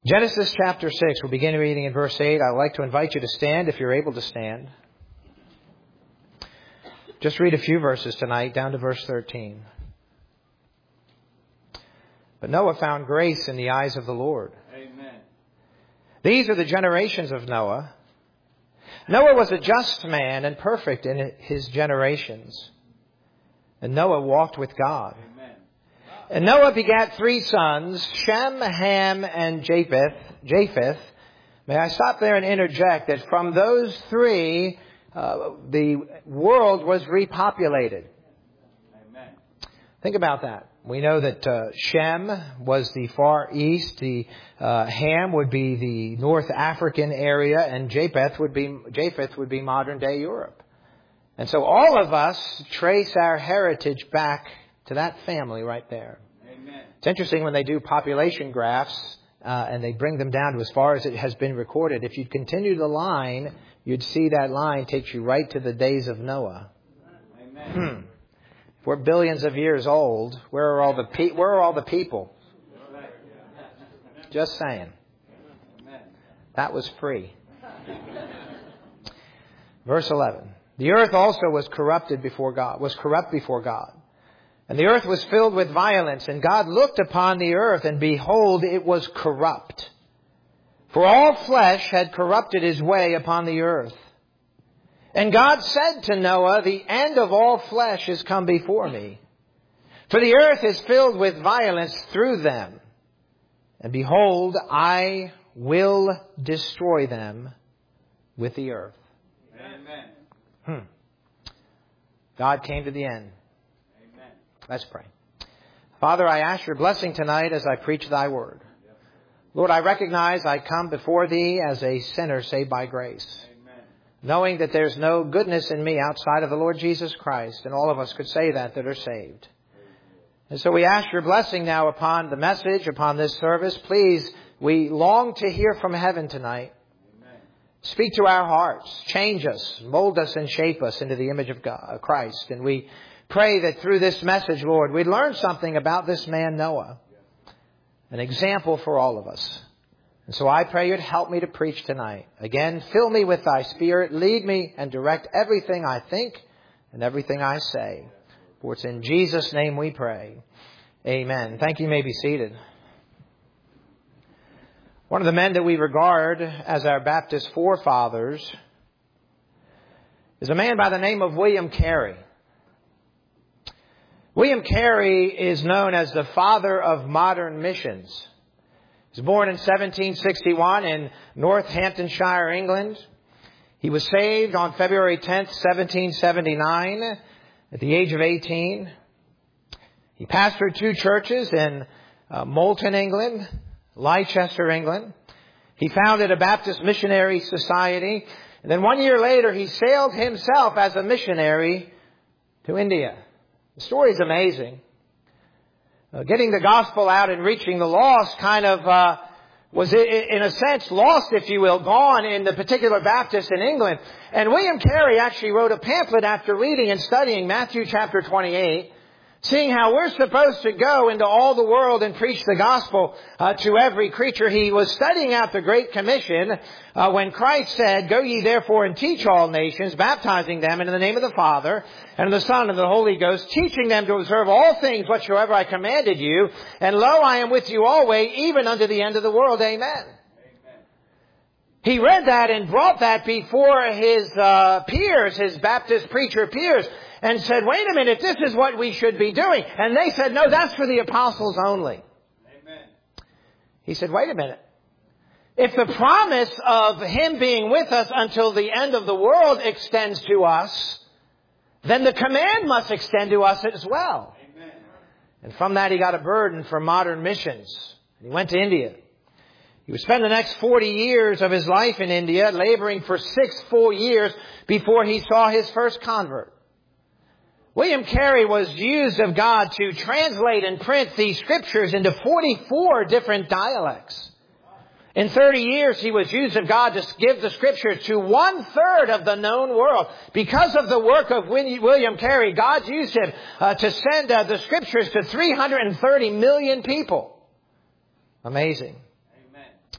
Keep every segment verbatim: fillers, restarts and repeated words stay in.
Genesis chapter six, we'll begin reading in verse eight. I'd like to invite you to stand if you're able to stand. Just read a few verses tonight, down to verse thirteen. But Noah found grace in the eyes of the Lord. Amen. These are the generations of Noah. Noah was a just man and perfect in his generations. And Noah walked with God. Amen. And Noah begat three sons, Shem, Ham, and Japheth. Japheth. May I stop there and interject that from those three, uh, the world was repopulated. Amen. Think about that. We know that uh, Shem was the Far East, the uh, Ham would be the North African area, and Japheth would be Japheth would be modern day Europe. And so all of us trace our heritage back to that family right there. Amen. It's interesting when they do population graphs uh, and they bring them down to as far as it has been recorded. If you'd continue the line, you'd see that line takes you right to the days of Noah. Amen. Hmm. If we're billions of years old, where are all the pe- where are all the people? Just saying. That was free. Verse eleven. The earth also was corrupted before God, was corrupt before God. And the earth was filled with violence, and God looked upon the earth, and behold, it was corrupt. For all flesh had corrupted his way upon the earth. And God said to Noah, the end of all flesh is come before me. For the earth is filled with violence through them. And behold, I will destroy them with the earth. Amen. Hmm. God came to the end. Amen. Let's pray. Father, I ask your blessing tonight as I preach thy word. Lord, I recognize I come before thee as a sinner saved by grace, Amen. knowing that there's no goodness in me outside of the Lord Jesus Christ, and all of us could say that that are saved. And so we ask your blessing now upon the message, upon this service. Please, we long to hear from heaven tonight. Amen. Speak to our hearts, change us, mold us and shape us into the image of God, Christ. And we pray that through this message, Lord, we'd learn something about this man Noah, an example for all of us. And so I pray you'd help me to preach tonight. Again, fill me with thy Spirit, lead me and direct everything I think and everything I say. For it's in Jesus' name we pray. Amen. Thank you. You may be seated. One of the men that we regard as our Baptist forefathers is a man by the name of William Carey. William Carey is known as the father of modern missions. He was born in seventeen sixty-one in Northamptonshire, England. He was saved on February tenth, seventeen seventy-nine, at the age of eighteen. He pastored two churches in uh, Moulton, England, Leicester, England. He founded a Baptist missionary society. And then one year later, he sailed himself as a missionary to India. The story is amazing. Uh, getting the gospel out and reaching the lost kind of uh, was, in a sense, lost, if you will, gone in the particular Baptists in England. And William Carey actually wrote a pamphlet after reading and studying Matthew chapter twenty-eight, seeing how we're supposed to go into all the world and preach the gospel uh, to every creature. He was studying out the Great Commission uh, when Christ said, "Go ye therefore and teach all nations, baptizing them in the name of the Father and of the Son and of the Holy Ghost, teaching them to observe all things whatsoever I commanded you. And lo, I am with you always, even unto the end of the world." Amen. Amen. He read that and brought that before his uh, peers, his Baptist preacher peers, and said, wait a minute, this is what we should be doing. And they said, no, that's for the apostles only. Amen. He said, wait a minute. If the promise of him being with us until the end of the world extends to us, then the command must extend to us as well. Amen. And from that he got a burden for modern missions. And he went to India. He would spend the next forty years of his life in India, laboring for six full years before he saw his first convert. William Carey was used of God to translate and print these scriptures into forty-four different dialects. In thirty years, he was used of God to give the scriptures to one-third of the known world. Because of the work of William Carey, God used him uh, to send uh, the scriptures to three hundred thirty million people. Amazing. Amen.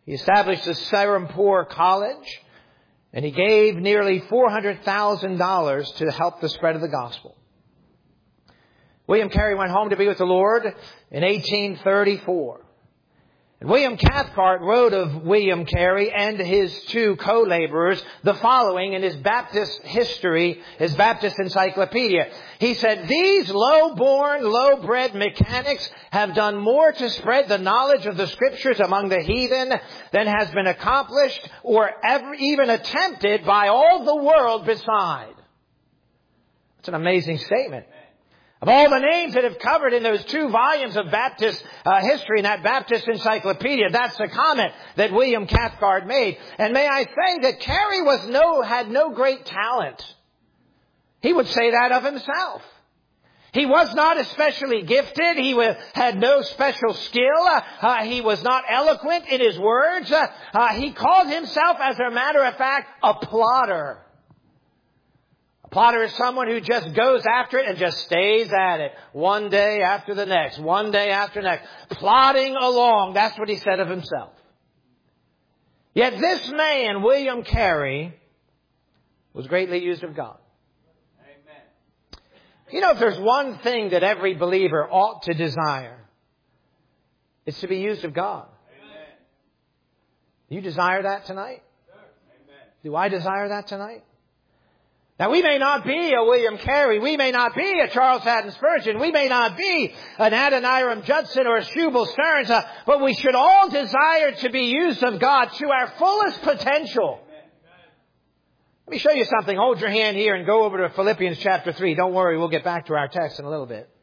He established the Serampore College, and he gave nearly four hundred thousand dollars to help the spread of the gospel. William Carey went home to be with the Lord in eighteen thirty-four. And William Cathcart wrote of William Carey and his two co-laborers the following in his Baptist history, his Baptist encyclopedia. He said, "These low-born, low-bred mechanics have done more to spread the knowledge of the Scriptures among the heathen than has been accomplished or ever even attempted by all the world beside." That's an amazing statement. Of all the names that have covered in those two volumes of Baptist uh, history in that Baptist encyclopedia, that's the comment that William Cathcart made. And may I say that Carey was no, had no great talent. He would say that of himself. He was not especially gifted. He was, had no special skill. Uh, uh, he was not eloquent in his words. Uh, uh, he called himself, as a matter of fact, a plodder. Plotter is someone who just goes after it and just stays at it. One day after the next. One day after the next. Plodding along. That's what he said of himself. Yet this man, William Carey, was greatly used of God. Amen. You know, if there's one thing that every believer ought to desire, it's to be used of God. Amen. Do you desire that tonight? Amen. Do I desire that tonight? Now, we may not be a William Carey. We may not be a Charles Haddon Spurgeon. We may not be an Adoniram Judson or a Shubal Stearns. Uh, but we should all desire to be used of God to our fullest potential. Amen. Let me show you something. Hold your hand here and go over to Philippians chapter three. Don't worry, we'll get back to our text in a little bit.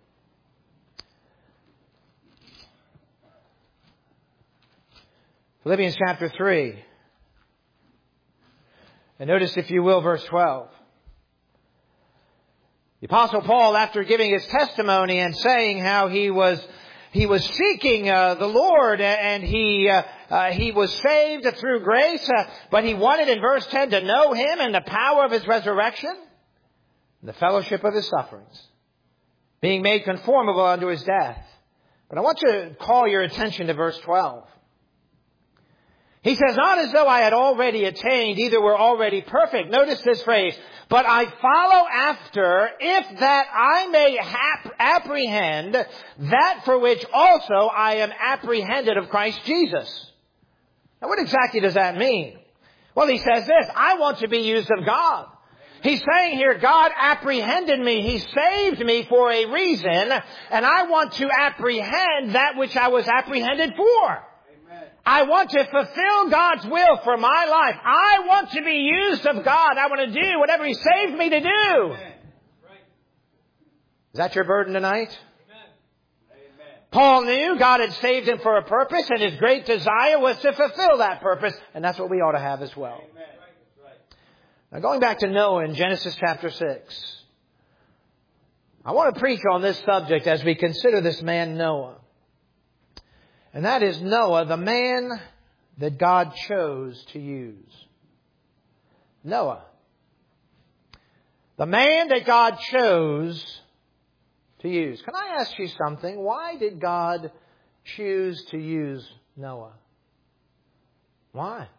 Philippians chapter three. And notice, if you will, verse twelve. The Apostle Paul, after giving his testimony and saying how he was he was seeking uh, the Lord and he uh, uh, he was saved through grace, uh, but he wanted in verse ten to know Him and the power of His resurrection, and the fellowship of His sufferings, being made conformable unto His death. But I want to call your attention to verse twelve. He says, "Not as though I had already attained, either were already perfect." Notice this phrase. "But I follow after, if that I may hap- apprehend that for which also I am apprehended of Christ Jesus." Now, what exactly does that mean? Well, he says this, I want to be used of God. He's saying here, God apprehended me. He saved me for a reason, and I want to apprehend that which I was apprehended for. I want to fulfill God's will for my life. I want to be used of God. I want to do whatever He saved me to do. Amen. Is that your burden tonight? Amen. Paul knew God had saved him for a purpose, and his great desire was to fulfill that purpose. And that's what we ought to have as well. Amen. Now, going back to Noah in Genesis chapter six. I want to preach on this subject as we consider this man Noah. And that is Noah, the man that God chose to use. Noah. The man that God chose to use. Can I ask you something? Why did God choose to use Noah? Why?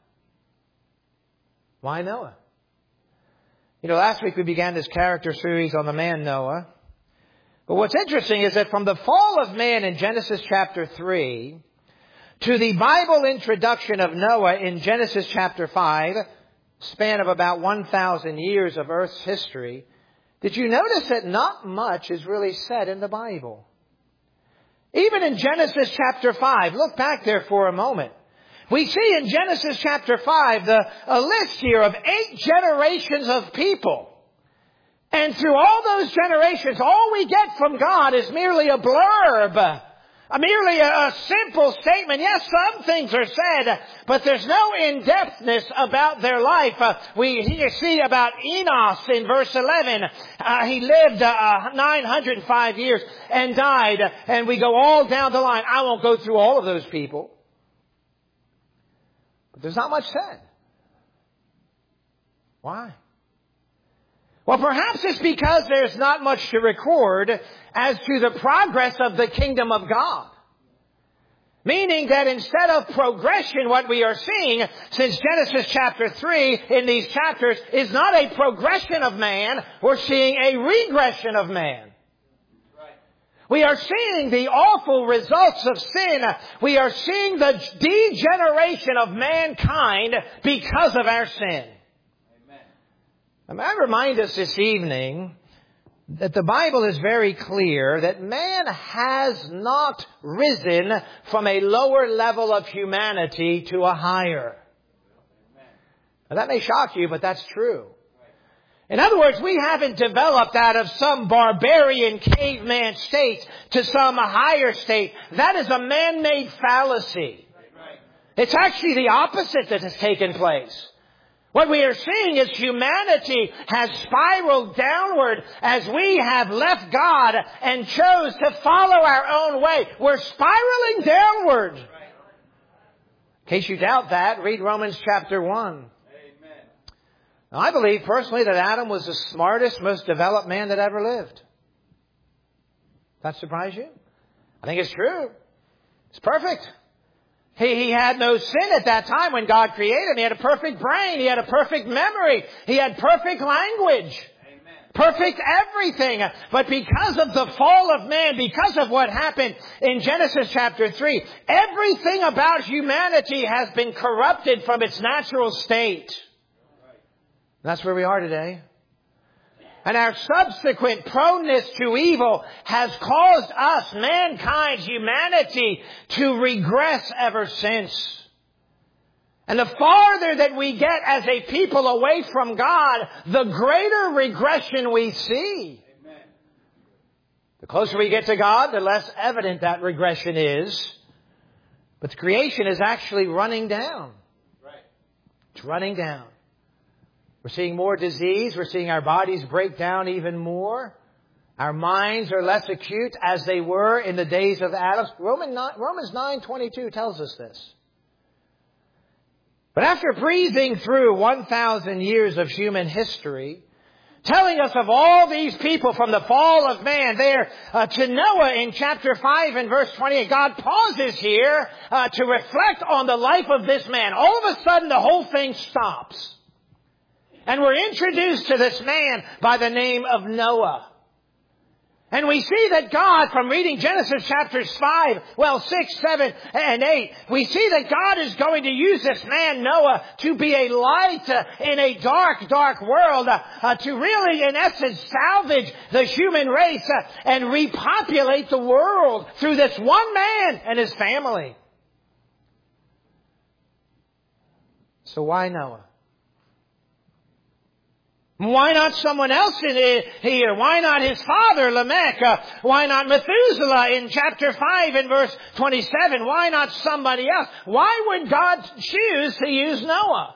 Why Noah? You know, last week we began this character series on the man Noah. But what's interesting is that from the fall of man in Genesis chapter three to the Bible introduction of Noah in Genesis chapter five, span of about one thousand years of Earth's history, did you notice that not much is really said in the Bible? Even in Genesis chapter five, look back there for a moment. We see in Genesis chapter five the, a list here of eight generations of people. And through all those generations, all we get from God is merely a blurb, a merely a, a simple statement. Yes, some things are said, but there's no in-depthness about their life. Uh, we here see about Enos in verse eleven. Uh, he lived uh, nine hundred five years and died, and we go all down the line. I won't go through all of those people, but there's not much said. Why? Well, perhaps it's because there's not much to record as to the progress of the kingdom of God. Meaning that instead of progression, what we are seeing since Genesis chapter three in these chapters is not a progression of man, we're seeing a regression of man. We are seeing the awful results of sin. We are seeing the degeneration of mankind because of our sin. Amen. I remind us this evening that the Bible is very clear that man has not risen from a lower level of humanity to a higher. Now, that may shock you, but that's true. In other words, we haven't developed out of some barbarian caveman state to some higher state. That is a man-made fallacy. It's actually the opposite that has taken place. What we are seeing is humanity has spiraled downward as we have left God and chose to follow our own way. We're spiraling downward. In case you doubt that, read Romans chapter one. Now, I believe personally that Adam was the smartest, most developed man that ever lived. That surprise you? I think it's true. It's perfect. He, he had no sin at that time when God created him. He had a perfect brain. He had a perfect memory. He had perfect language. Amen. Perfect everything. But because of the fall of man, because of what happened in Genesis chapter three, everything about humanity has been corrupted from its natural state. That's where we are today. And our subsequent proneness to evil has caused us, mankind, humanity, to regress ever since. And the farther that we get as a people away from God, the greater regression we see. Amen. The closer we get to God, the less evident that regression is. But the creation is actually running down. Right. It's running down. We're seeing more disease. We're seeing our bodies break down even more. Our minds are less acute as they were in the days of Adam. Romans nine twenty-two tells us this. But after breezing through one thousand years of human history, telling us of all these people from the fall of man there uh, to Noah in chapter five and verse twenty-eight, God pauses here uh, to reflect on the life of this man. All of a sudden, the whole thing stops. And we're introduced to this man by the name of Noah. And we see that God, from reading Genesis chapters five, well, six, seven, and eight, we see that God is going to use this man, Noah, to be a light uh, in a dark, dark world, uh, uh, to really, in essence, salvage the human race uh, and repopulate the world through this one man and his family. So why Noah? Why not someone else in here? Why not his father, Lamech? Uh, why not Methuselah in chapter five and verse twenty-seven? Why not somebody else? Why would God choose to use Noah?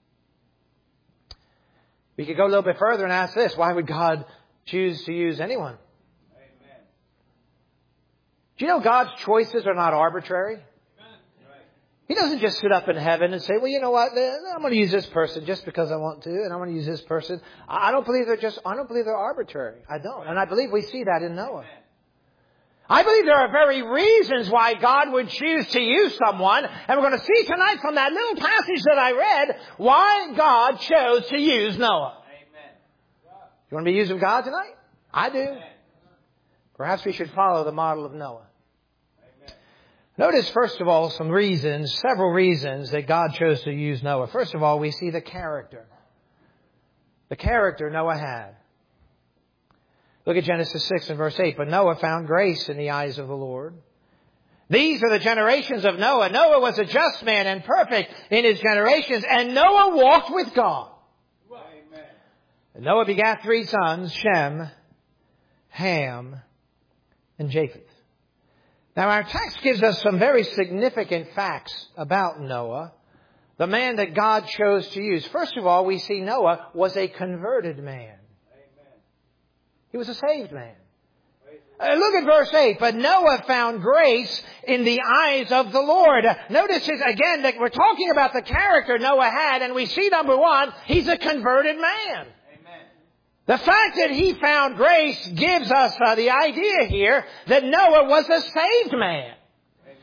We could go a little bit further and ask this. Why would God choose to use anyone? Amen. Do you know God's choices are not arbitrary? He doesn't just sit up in heaven and say, well, you know what, I'm going to use this person just because I want to, and I'm going to use this person. I don't believe they're just, I don't believe they're arbitrary. I don't. And I believe we see that in Noah. I believe there are very reasons why God would choose to use someone, and we're going to see tonight from that little passage that I read, why God chose to use Noah. Amen. You want to be used of God tonight? I do. Perhaps we should follow the model of Noah. Notice, first of all, some reasons, several reasons that God chose to use Noah. First of all, we see the character. The character Noah had. Look at Genesis six and verse eight. But Noah found grace in the eyes of the Lord. These are the generations of Noah. Noah was a just man and perfect in his generations, and Noah walked with God. Amen. And Noah begat three sons, Shem, Ham, and Japheth. Now, our text gives us some very significant facts about Noah, the man that God chose to use. First of all, we see Noah was a converted man. Amen. He was a saved man. Uh, look at verse eight. But Noah found grace in the eyes of the Lord. Notice again that we're talking about the character Noah had, and we see, number one, he's a converted man. The fact that he found grace gives us uh, the idea here that Noah was a saved man. Amen.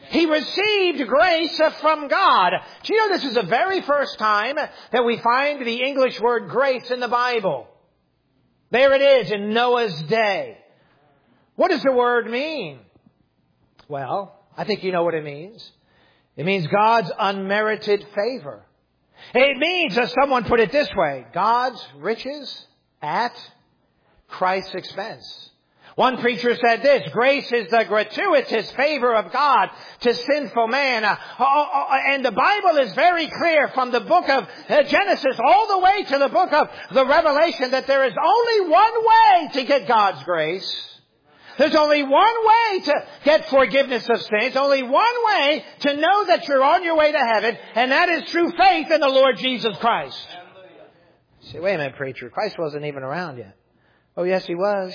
He received grace from God. Do you know this is the very first time that we find the English word grace in the Bible? There it is in Noah's day. What does the word mean? Well, I think you know what it means. It means God's unmerited favor. It means, as someone put it this way, God's riches at Christ's expense. One preacher said this: grace is the gratuitous favor of God to sinful man. Uh, uh, and the Bible is very clear from the book of uh, Genesis all the way to the book of the Revelation that there is only one way to get God's grace. There's only one way to get forgiveness of sins. Only one way to know that you're on your way to heaven, and that is through faith in the Lord Jesus Christ. You say, wait a minute, preacher. Christ wasn't even around yet. Oh, yes, He was.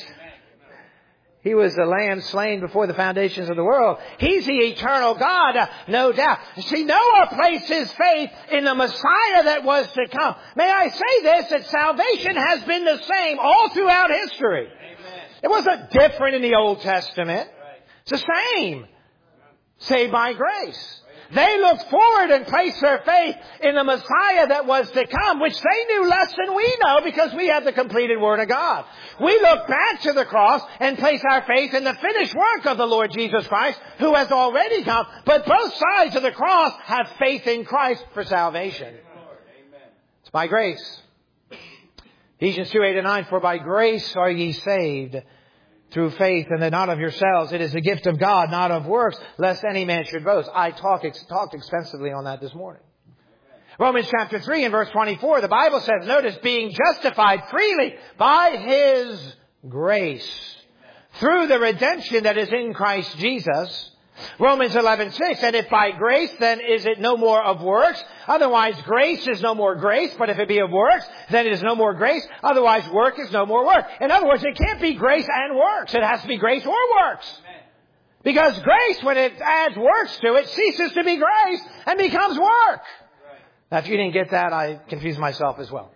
He was the Lamb slain before the foundations of the world. He's the eternal God, uh, no doubt. See, Noah placed his faith in the Messiah that was to come. May I say this, that salvation has been the same all throughout history. Amen. It wasn't different in the Old Testament. It's the same. Saved by grace. They looked forward and placed their faith in the Messiah that was to come, which they knew less than we know because we have the completed Word of God. We look back to the cross and place our faith in the finished work of the Lord Jesus Christ, who has already come. But both sides of the cross have faith in Christ for salvation. It's by grace. Ephesians two, eight and nine, for by grace are ye saved through faith, and that not of yourselves. It is a gift of God, not of works, lest any man should boast. I talk, ex- talked extensively on that this morning. Romans chapter three and verse twenty-four, the Bible says, notice, being justified freely by His grace through the redemption that is in Christ Jesus. Romans eleven six, and if by grace, then is it no more of works? Otherwise, grace is no more grace. But if it be of works, then it is no more grace. Otherwise, work is no more work. In other words, it can't be grace and works. It has to be grace or works. Because grace, when it adds works to it, ceases to be grace and becomes work. Now, if you didn't get that, I confused myself as well.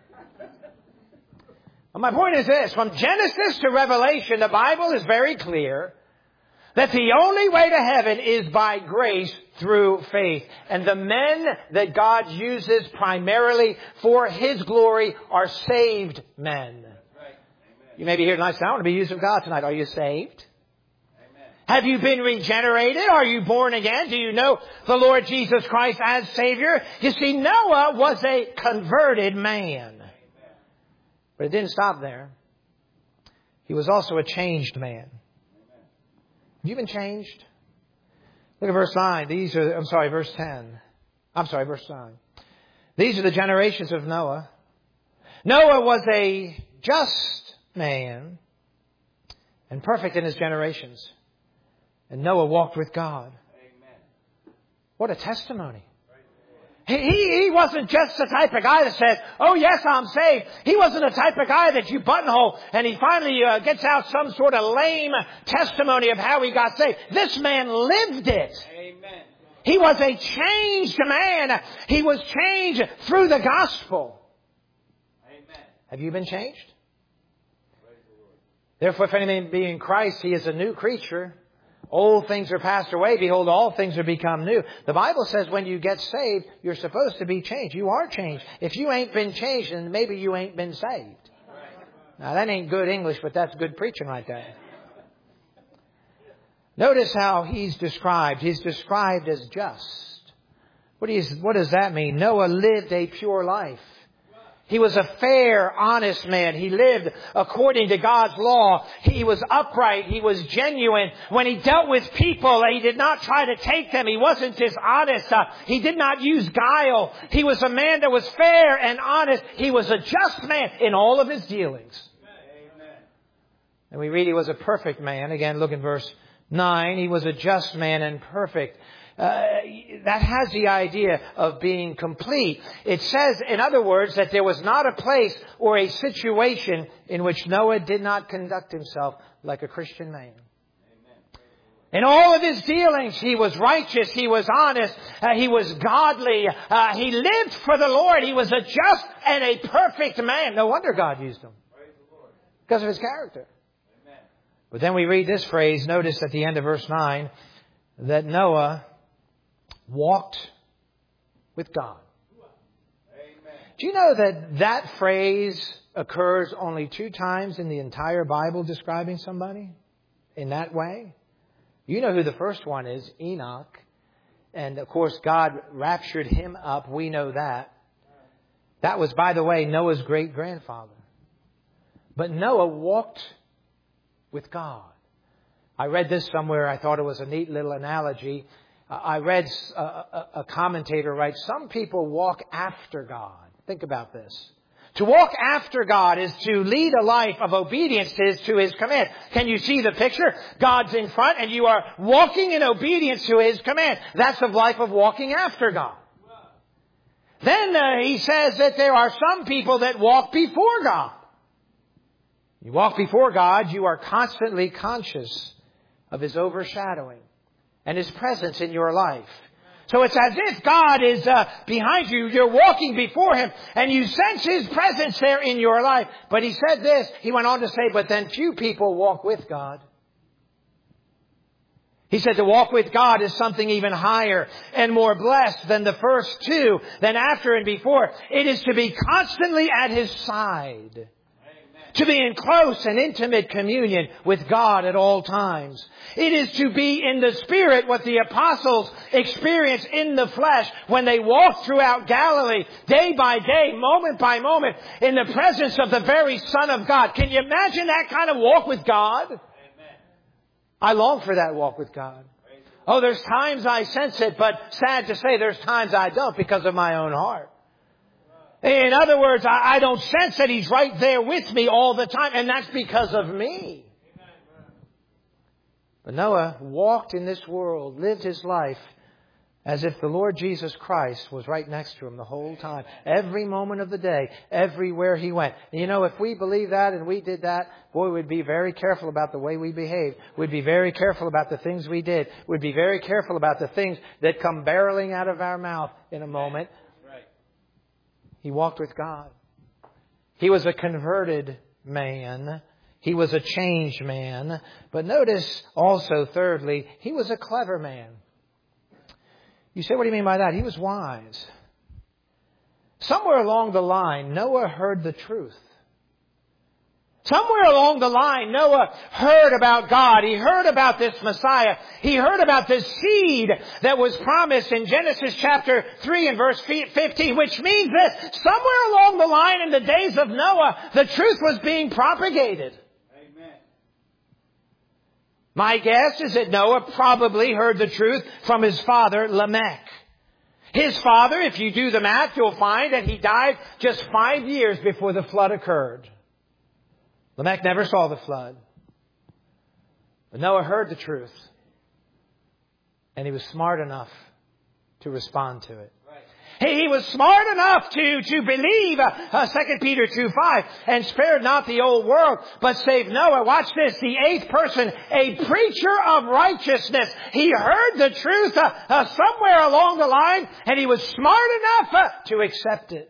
Well, my point is this. From Genesis to Revelation, the Bible is very clear that the only way to heaven is by grace through faith. And the men that God uses primarily for His glory are saved men. Right. You may be here tonight saying, I want to be used of God tonight. Are you saved? Amen. Have you been regenerated? Are you born again? Do you know the Lord Jesus Christ as Savior? You see, Noah was a converted man. Amen. But it didn't stop there. He was also a changed man. Have you been changed? Look at verse nine. These are, I'm sorry, verse ten. I'm sorry, verse nine. These are the generations of Noah. Noah was a just man and perfect in his generations. And Noah walked with God. Amen. What a testimony. He, he, he wasn't just the type of guy that said, oh yes, I'm saved. He wasn't the type of guy that you buttonhole and he finally uh, gets out some sort of lame testimony of how he got saved. This man lived it. Amen. He was a changed man. He was changed through the gospel. Amen. Have you been changed? Therefore, if any man be in Christ, he is a new creature. Old things are passed away. Behold, all things are become new. The Bible says when you get saved, you're supposed to be changed. You are changed. If you ain't been changed, then maybe you ain't been saved. Now, that ain't good English, but that's good preaching right there. Notice how he's described. He's described as just. What, is, what does that mean? Noah lived a pure life. He was a fair, honest man. He lived according to God's law. He was upright. He was genuine. When he dealt with people, he did not try to take them. He wasn't dishonest. Uh, he did not use guile. He was a man that was fair and honest. He was a just man in all of his dealings. Amen. And we read he was a perfect man. Again, look in verse nine. He was a just man and perfect. Uh, that has the idea of being complete. It says, in other words, that there was not a place or a situation in which Noah did not conduct himself like a Christian man. In all of his dealings, he was righteous, he was honest, uh, he was godly, uh, he lived for the Lord, he was a just and a perfect man. No wonder God used him. Because of his character. But then we read this phrase, notice at the end of verse nine, that Noah walked with God. Amen. Do you know that that phrase occurs only two times in the entire Bible describing somebody in that way? You know who the first one is, Enoch. And of course, God raptured him up. We know that. That was, by the way, Noah's great-grandfather. But Noah walked with God. I read this somewhere. I thought it was a neat little analogy. Uh, I read a, a, a commentator write, some people walk after God. Think about this. To walk after God is to lead a life of obedience to His, to His command. Can you see the picture? God's in front and you are walking in obedience to His command. That's the life of walking after God. Then uh, he says that there are some people that walk before God. You walk before God, you are constantly conscious of His overshadowing and His presence in your life. So it's as if God is uh, behind you. You're walking before Him and you sense His presence there in your life. But he said this, he went on to say, but then few people walk with God. He said to walk with God is something even higher and more blessed than the first two, than after and before. It is to be constantly at His side. To be in close and intimate communion with God at all times. It is to be in the Spirit what the apostles experienced in the flesh when they walked throughout Galilee, day by day, moment by moment, in the presence of the very Son of God. Can you imagine that kind of walk with God? Amen. I long for that walk with God. Oh, there's times I sense it, but sad to say there's times I don't because of my own heart. In other words, I don't sense that He's right there with me all the time, and that's because of me. But Noah walked in this world, lived his life as if the Lord Jesus Christ was right next to him the whole time. Every moment of the day, everywhere he went. And you know, if we believe that and we did that, boy, we'd be very careful about the way we behaved. We'd be very careful about the things we did. We'd be very careful about the things that come barreling out of our mouth in a moment. He walked with God. He was a converted man. He was a changed man. But notice also, thirdly, he was a clever man. You say, what do you mean by that? He was wise. Somewhere along the line, Noah heard the truth. Somewhere along the line, Noah heard about God. He heard about this Messiah. He heard about this seed that was promised in Genesis chapter three and verse fifteen, which means that somewhere along the line in the days of Noah, the truth was being propagated. Amen. My guess is that Noah probably heard the truth from his father, Lamech. His father, if you do the math, you'll find that he died just five years before the flood occurred. Lamech never saw the flood. But Noah heard the truth. And he was smart enough to respond to it. Right. He, he was smart enough to, to believe uh, uh, Second Peter two five, and spared not the old world, but saved Noah. Watch this, the eighth person, a preacher of righteousness. He heard the truth uh, uh, somewhere along the line, and he was smart enough uh, to accept it.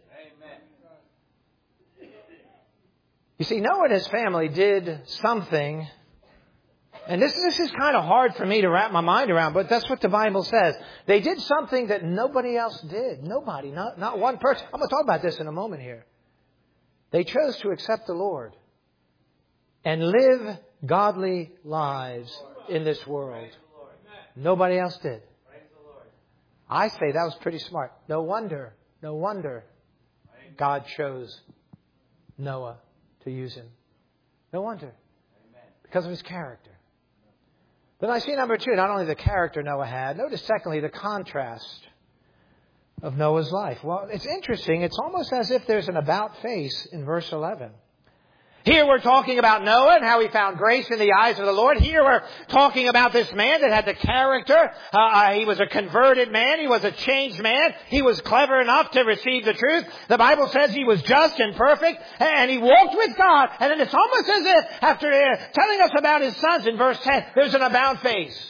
You see, Noah and his family did something, and this, this is kind of hard for me to wrap my mind around, but that's what the Bible says. They did something that nobody else did. Nobody, not, not one person. I'm going to talk about this in a moment here. They chose to accept the Lord and live godly lives in this world. Nobody else did. I say that was pretty smart. No wonder, no wonder God chose Noah to use him. No wonder. Because of his character. Then I see number two, not only the character Noah had, notice secondly the contrast of Noah's life. Well, it's interesting. It's almost as if there's an about face in verse eleven. Here we're talking about Noah and how he found grace in the eyes of the Lord. Here we're talking about this man that had the character. Uh, uh, he was a converted man. He was a changed man. He was clever enough to receive the truth. The Bible says he was just and perfect, and he walked with God. And then it's almost as if, after uh, telling us about his sons in verse ten, there's an about face.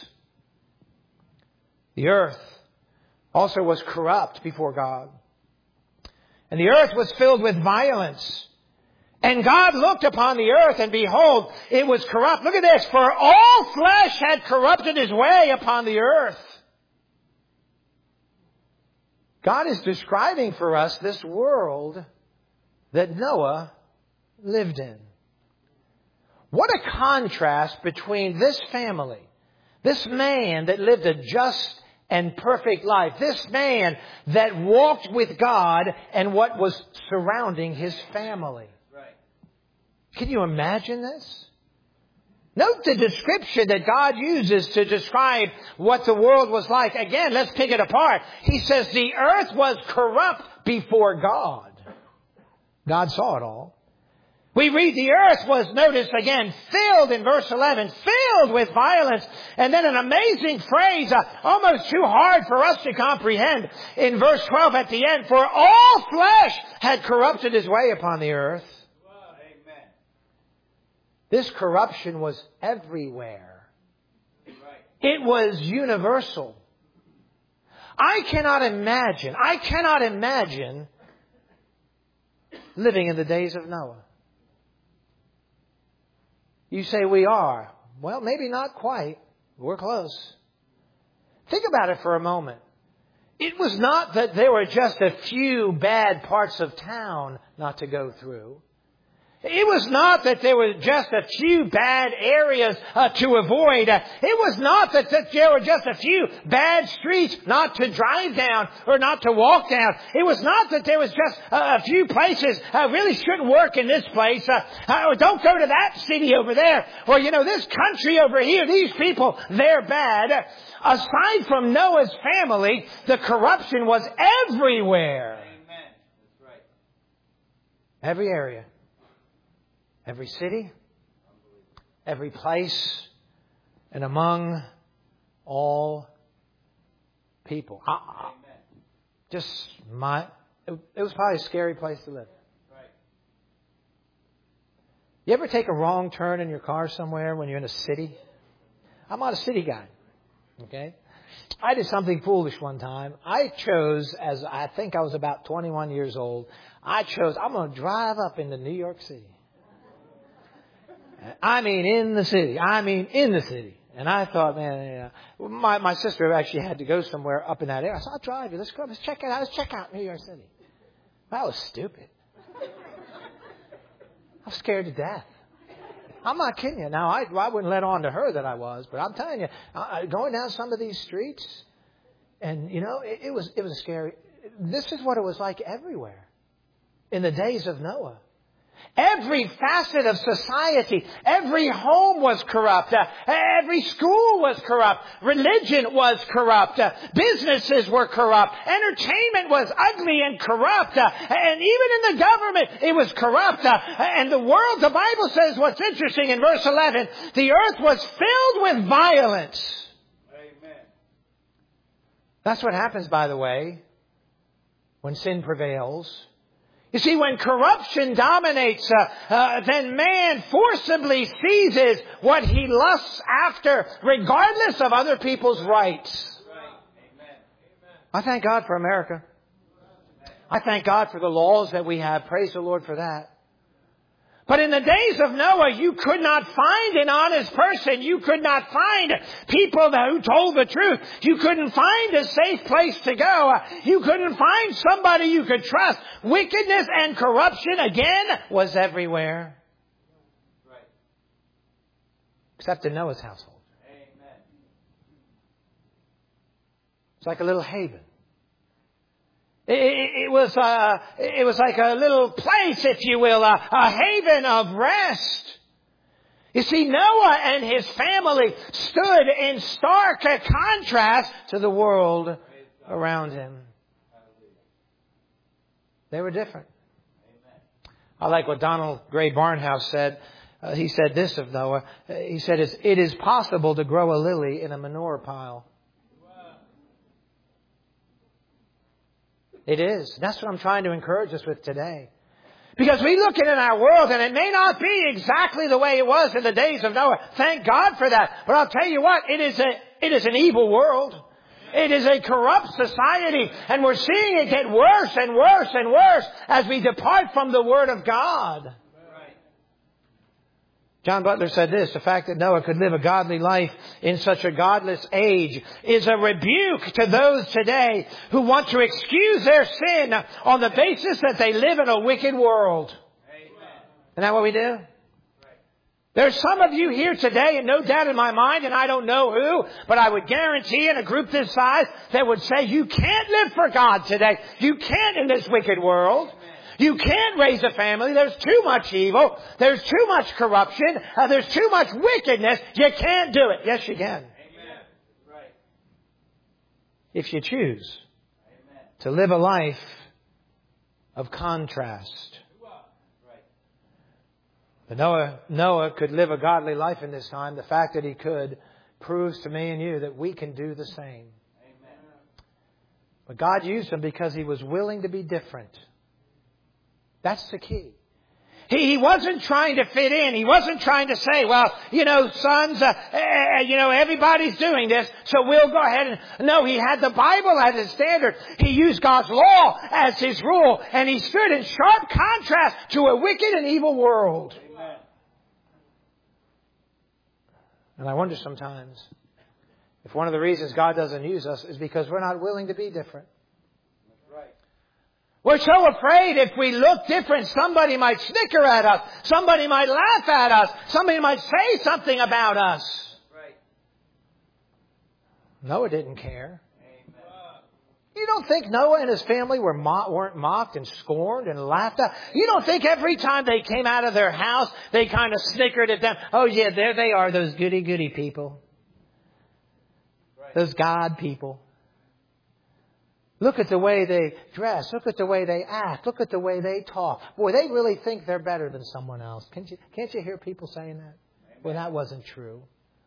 The earth also was corrupt before God. And the earth was filled with violence. And God looked upon the earth, and behold, it was corrupt. Look at this. For all flesh had corrupted his way upon the earth. God is describing for us this world that Noah lived in. What a contrast between this family, this man that lived a just and perfect life, this man that walked with God, and what was surrounding his family. Right. Can you imagine this? Note the description that God uses to describe what the world was like. Again, let's pick it apart. He says the earth was corrupt before God. God saw it all. We read the earth was, notice again, filled in verse eleven, filled with violence. And then an amazing phrase, uh, almost too hard for us to comprehend, in verse twelve at the end. For all flesh had corrupted his way upon the earth. Amen. This corruption was everywhere. Right. It was universal. I cannot imagine, I cannot imagine living in the days of Noah. You say we are. Well, maybe not quite. We're close. Think about it for a moment. It was not that there were just a few bad parts of town not to go through. It was not that there were just a few bad areas uh, to avoid. Uh, it was not that, that there were just a few bad streets not to drive down or not to walk down. It was not that there was just uh, a few places uh, really shouldn't work in this place. Uh, uh, or don't go to that city over there. Or, you know, this country over here, these people, they're bad. Aside from Noah's family, the corruption was everywhere. Amen. That's right. Every area. Every city, every place, and among all people. I, I, just my, it, it was probably a scary place to live. Right. You ever take a wrong turn in your car somewhere when you're in a city? I'm not a city guy. Okay? I did something foolish one time. I chose, as I think I was about twenty-one years old, I chose, I'm going to drive up into New York City. I mean, in the city. I mean, in the city. And I thought, man, you know, my, my sister actually had to go somewhere up in that area. I said, I'll drive you. Let's go. Let's check it out. Let's check out New York City. That was stupid. I was scared to death. I'm not kidding you. Now, I, I wouldn't let on to her that I was, but I'm telling you, I, going down some of these streets, and, you know, it, it was it was scary. This is what it was like everywhere in the days of Noah. Every facet of society, every home was corrupt. Uh, every school was corrupt. Religion was corrupt. Uh, businesses were corrupt. Entertainment was ugly and corrupt. Uh, and even in the government, it was corrupt. Uh, and the world, the Bible says what's interesting in verse eleven, the earth was filled with violence. Amen. That's what happens, by the way, when sin prevails. You see, when corruption dominates, uh, uh, then man forcibly seizes what he lusts after, regardless of other people's rights. Right. Amen. I thank God for America. I thank God for the laws that we have. Praise the Lord for that. But in the days of Noah, you could not find an honest person. You could not find people who told the truth. You couldn't find a safe place to go. You couldn't find somebody you could trust. Wickedness and corruption, again, was everywhere. Right. Except in Noah's household. Amen. It's like a little haven. It, it, it was uh, it was like a little place, if you will, a, a haven of rest. You see, Noah and his family stood in stark contrast to the world around him. They were different. I like what Donald Gray Barnhouse said. Uh, he said this of Noah. Uh, he said, it's, it is possible to grow a lily in a manure pile. It is. That's what I'm trying to encourage us with today. Because we look at it in our world and it may not be exactly the way it was in the days of Noah. Thank God for that. But I'll tell you what, it is a, it is an evil world. It is a corrupt society. And we're seeing it get worse and worse and worse as we depart from the Word of God. John Butler said this: the fact that Noah could live a godly life in such a godless age is a rebuke to those today who want to excuse their sin on the basis that they live in a wicked world. Amen. Isn't that what we do? There's some of you here today, and no doubt in my mind, and I don't know who, but I would guarantee in a group this size that would say, you can't live for God today. You can't in this wicked world. You can't raise a family. There's too much evil. There's too much corruption. Uh, there's too much wickedness. You can't do it. Yes, you can. Amen. Right. If you choose Amen. to live a life of contrast. But Noah, Noah could live a godly life in this time. The fact that he could proves to me and you that we can do the same. Amen. But God used him because he was willing to be different. That's the key. He, he wasn't trying to fit in. He wasn't trying to say, well, you know, sons, uh, uh, you know, everybody's doing this, so we'll go ahead and... No, he had the Bible as his standard. He used God's law as his rule. And he stood in sharp contrast to a wicked and evil world. And I wonder sometimes if one of the reasons God doesn't use us is because we're not willing to be different. That's right. We're so afraid if we look different, somebody might snicker at us. Somebody might laugh at us. Somebody might say something about us. Right. Noah didn't care. Amen. You don't think Noah and his family were mo- weren't mocked and scorned and laughed at? You don't think every time they came out of their house, they kind of snickered at them? Oh, yeah, there they are, those goody-goody people. Right. Those God people. Look at the way they dress. Look at the way they act. Look at the way they talk. Boy, they really think they're better than someone else. Can't you, can't you hear people saying that? Amen. Well, that wasn't true.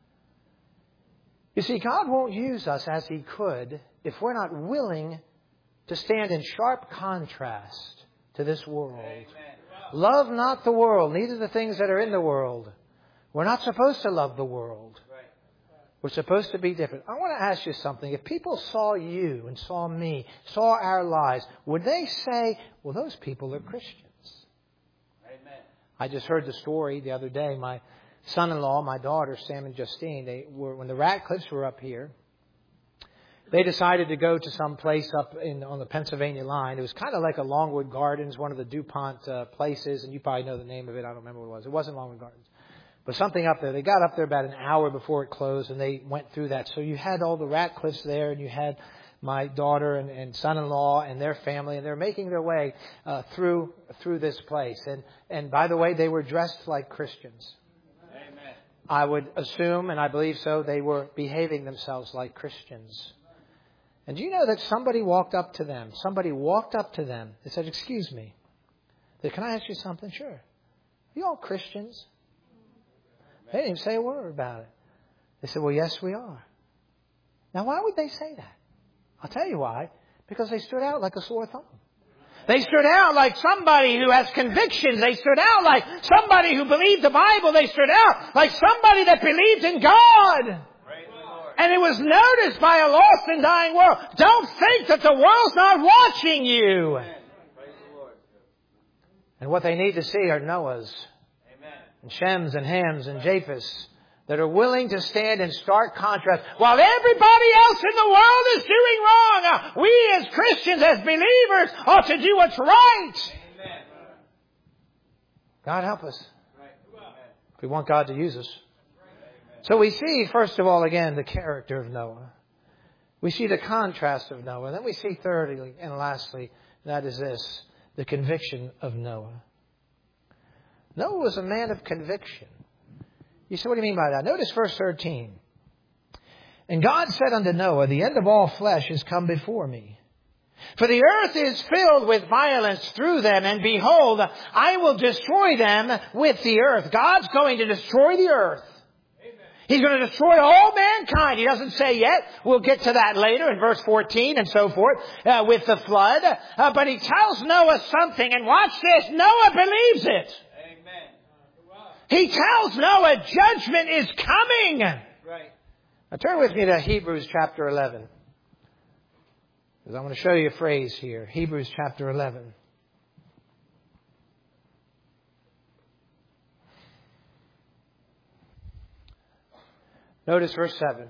You see, God won't use us as He could if we're not willing to stand in sharp contrast to this world. Amen. Love not the world, neither the things that are in the world. We're not supposed to love the world. Right. We're supposed to be different. I want to ask you something. If people saw you and saw me, saw our lives, would they say, well, those people are Christians? Amen. I just heard the story the other day. My son-in-law, my daughter, Sam and Justine, they were, when the Ratcliffes were up here, they decided to go to some place up in on the Pennsylvania line. It was kind of like a Longwood Gardens, one of the DuPont uh, places, and you probably know the name of it. I don't remember what it was. It wasn't Longwood Gardens, but something up there. They got up there about an hour before it closed, and they went through that. So you had all the Ratcliffes there, and you had my daughter and, and son-in-law and their family, and they're making their way uh, through through this place. And and by the way, they were dressed like Christians. Amen. I would assume, and I believe so, they were behaving themselves like Christians. And do you know that somebody walked up to them? Somebody walked up to them. They said, excuse me. They said, can I ask you something? Sure. Are you all Christians? They didn't even say a word about it. They said, well, yes, we are. Now, why would they say that? I'll tell you why. Because they stood out like a sore thumb. They stood out like somebody who has convictions. They stood out like somebody who believed the Bible. They stood out like somebody that believed in God. And it was noticed by a lost and dying world. Don't think that the world's not watching you. And what they need to see are Noahs and Shems and Hams and Japheths that are willing to stand in stark contrast. While everybody else in the world is doing wrong, we as Christians, as believers, ought to do what's right. Amen. God help us. If we want God to use us. So we see, first of all, again, the character of Noah. We see the contrast of Noah. Then we see thirdly and lastly, that is this, the conviction of Noah. Noah was a man of conviction. You say, what do you mean by that? Notice verse thirteen. And God said unto Noah, the end of all flesh is come before me. For the earth is filled with violence through them, and behold, I will destroy them with the earth. God's going to destroy the earth. He's going to destroy all mankind. He doesn't say yet. We'll get to that later in verse fourteen and so forth uh, with the flood. Uh, but he tells Noah something. And watch this. Noah believes it. Amen. He tells Noah judgment is coming. Right. Now turn with me to Hebrews chapter eleven. Because I'm going to show you a phrase here. Hebrews chapter eleven. Notice verse seven.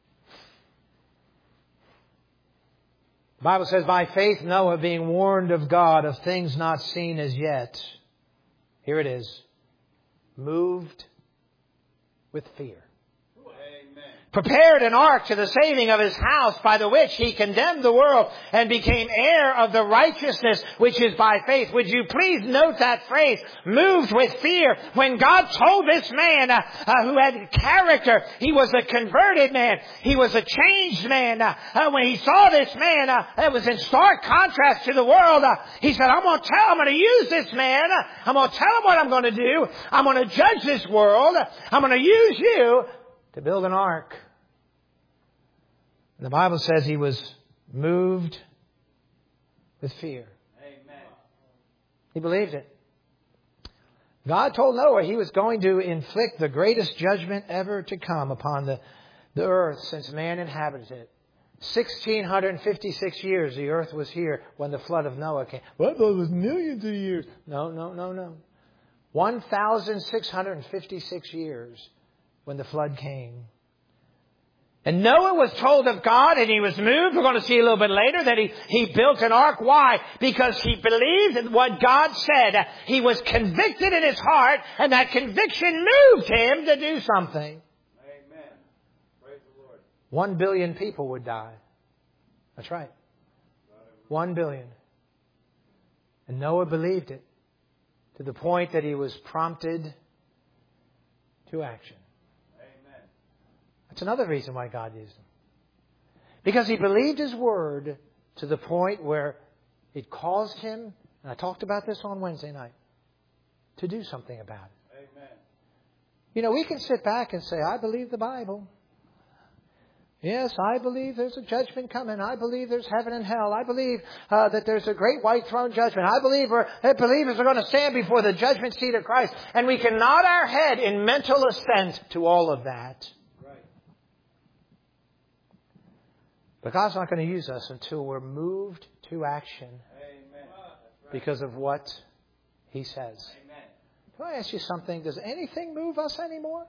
The Bible says, by faith Noah, being warned of God of things not seen as yet. Here it is. Moved with fear. Prepared an ark to the saving of his house, by the which he condemned the world and became heir of the righteousness which is by faith. Would you please note that phrase, moved with fear? When God told this man uh, uh, who had character, he was a converted man, he was a changed man. Uh, uh, when he saw this man, uh, it was in stark contrast to the world. Uh, he said, I'm going to tell, I'm going to use this man. Uh, I'm going to tell him what I'm going to do. I'm going to judge this world. I'm going to use you to build an ark. And the Bible says he was moved with fear. Amen. He believed it. God told Noah he was going to inflict the greatest judgment ever to come upon the, the earth since man inhabited it. one thousand six hundred fifty-six years the earth was here when the flood of Noah came. Well, those was millions of years. No, no, no, no. one thousand six hundred fifty-six years when the flood came. And Noah was told of God and he was moved. We're going to see a little bit later that he, he built an ark. Why? Because he believed in what God said. He was convicted in his heart and that conviction moved him to do something. Amen. Praise the Lord. One billion people would die. That's right. One billion. And Noah believed it to the point that he was prompted to action. That's another reason why God used him. Because he believed his word to the point where it caused him, and I talked about this on Wednesday night, to do something about it. Amen. You know, we can sit back and say, I believe the Bible. Yes, I believe there's a judgment coming. I believe there's heaven and hell. I believe uh, that there's a great white throne judgment. I believe we're, that believers are going to stand before the judgment seat of Christ. And we can nod our head in mental assent to all of that. But God's not going to use us until we're moved to action. Amen. Because of what He says. Amen. Can I ask you something? Does anything move us anymore?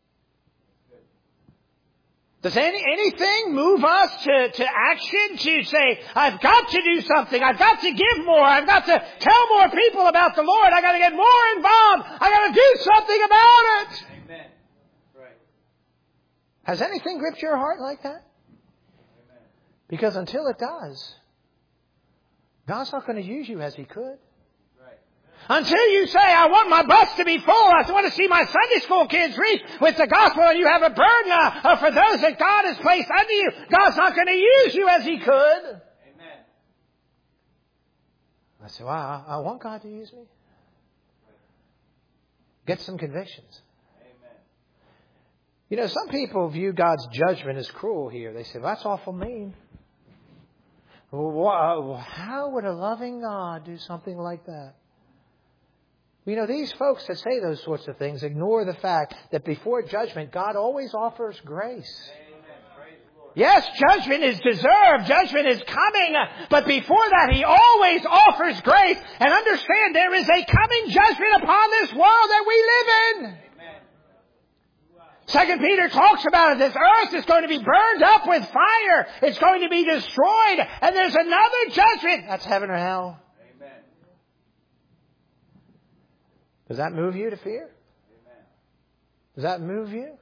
Does any, anything move us to, to action? To say, I've got to do something. I've got to give more. I've got to tell more people about the Lord. I've got to get more involved. I've got to do something about it. Amen. Right. Has anything gripped your heart like that? Because until it does, God's not going to use you as He could. Right. Until you say, I want my bus to be full. I want to see my Sunday school kids reach with the gospel. And you have a burden uh, uh, for those that God has placed under you. God's not going to use you as He could. Amen. I say, wow, I want God to use me. Get some convictions. Amen. You know, some people view God's judgment as cruel here. They say, well, that's awful mean. Well, how would a loving God do something like that? You know, these folks that say those sorts of things ignore the fact that before judgment, God always offers grace. Yes, judgment is deserved. Judgment is coming. But before that, He always offers grace. And understand there is a coming judgment upon this world that we live in. Second Peter talks about it. This earth is going to be burned up with fire. It's going to be destroyed. And there's another judgment. That's heaven or hell. Amen. Does that move you to fear? Amen. Does that move you?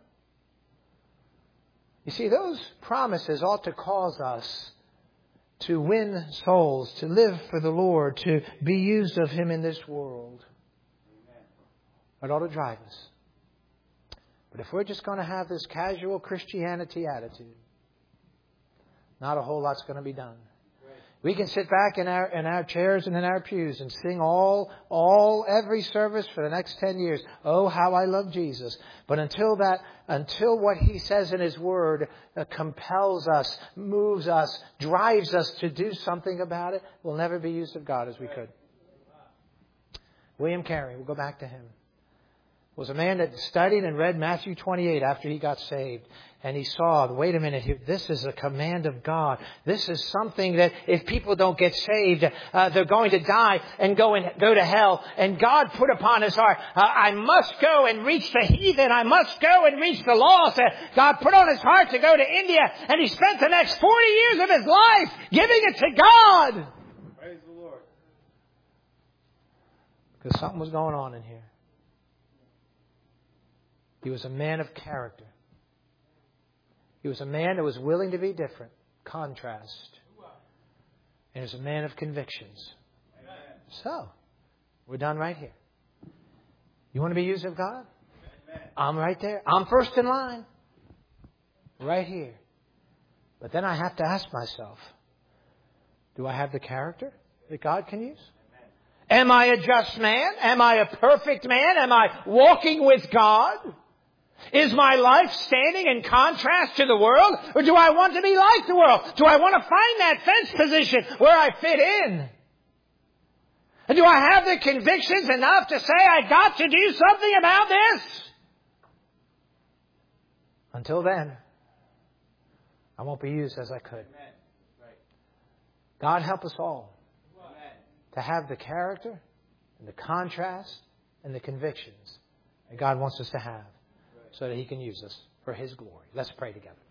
You see, those promises ought to cause us to win souls, to live for the Lord, to be used of Him in this world. Amen. It ought to drive us. But if we're just going to have this casual Christianity attitude, not a whole lot's going to be done. Right. We can sit back in our in our chairs and in our pews and sing all all every service for the next ten years. Oh, how I love Jesus! But until that, until what He says in His Word uh, compels us, moves us, drives us to do something about it, we'll never be used of God as we could. William Carey, we'll go back to him. was a man that studied and read Matthew twenty-eight after he got saved. And he saw, wait a minute, here, this is a command of God. This is something that if people don't get saved, uh, they're going to die and go and go to hell. And God put upon his heart, uh, I must go and reach the heathen. I must go and reach the lost. Uh, God put on his heart to go to India. And he spent the next forty years of his life giving it to God. Praise the Lord. Because something was going on in here. He was a man of character. He was a man that was willing to be different. Contrast. And he was a man of convictions. Amen. So, we're done right here. You want to be used of God? Amen. I'm right there. I'm first in line. Right here. But then I have to ask myself, do I have the character that God can use? Amen. Am I a just man? Am I a perfect man? Am I walking with God? Is my life standing in contrast to the world? Or do I want to be like the world? Do I want to find that fence position where I fit in? And do I have the convictions enough to say I got to do something about this? Until then, I won't be used as I could. Amen. Right. God help us all Amen. to have the character and the contrast and the convictions that God wants us to have, so that he can use us for his glory. Let's pray together.